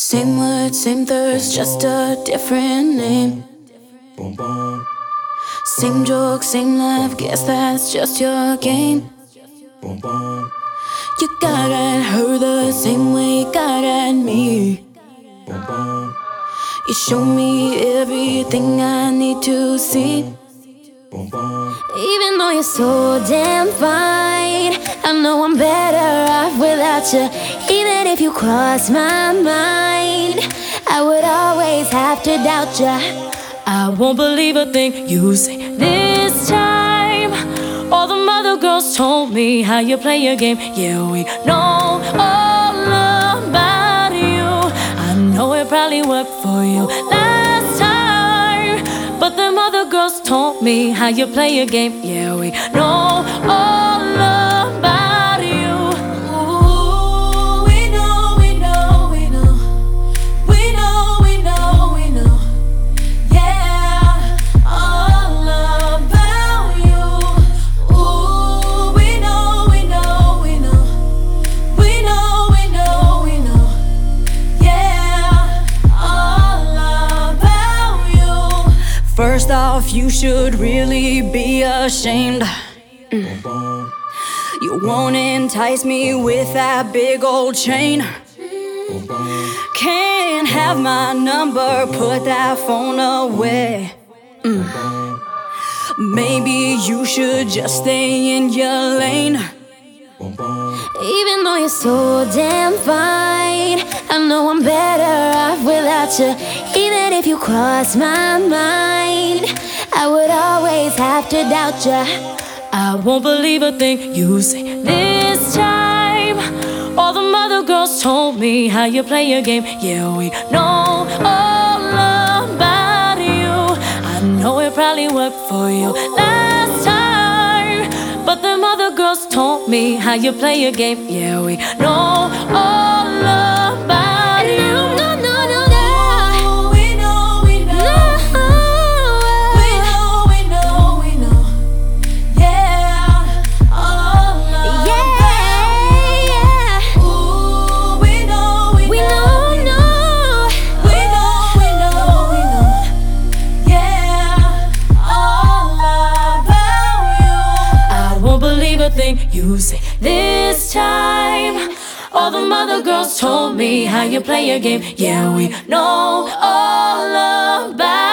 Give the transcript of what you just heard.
Same words, same thirst, just a different name. Boom, boom, Same joke, same laugh, guess that's just your game. boom, boom, You got at her the same way you got at me. boom, boom, You show me everything I need to see. boom, boom. Even though you're so damn fine, I know I'm better off without you. Even if you cross my mind, I would always have to doubt you. I won't believe a thing you say this time. All the mother girls told me how you play your game. Yeah, we know all about you. I know it probably worked for you last time, but them other girls told me how you play your game. Yeah, we know all about you. Ooh, we know, we know, we know. We know, we know, we know. Yeah, all about you. Ooh, we know, we know, we know. We know, we know, we know. Yeah, all about you. First off, you should really be ashamed. Boom, boom, You won't entice me with that big old chain. boom, boom, Can't have my number, put that phone away. boom, boom, Maybe you should just stay in your lane. boom, boom, Even though you're so damn fine, I know I'm better off without you. Even if you cross my mind, I would always have to doubt you. I won't believe a thing you say this time. All the mother girls told me how you play your game. Yeah, we know all about you. I know it probably worked for you last time, but them other girls told me how you play your game. Yeah, we know all about you. No, no, no, no. We know, we know. We know, we know, we know. Yeah, all about you. Ooh, we know, we know. We know, we know, we know. Yeah, all about you. I won't believe a thing you say this time. All the mother girls told me how you play your game. Yeah, we know all about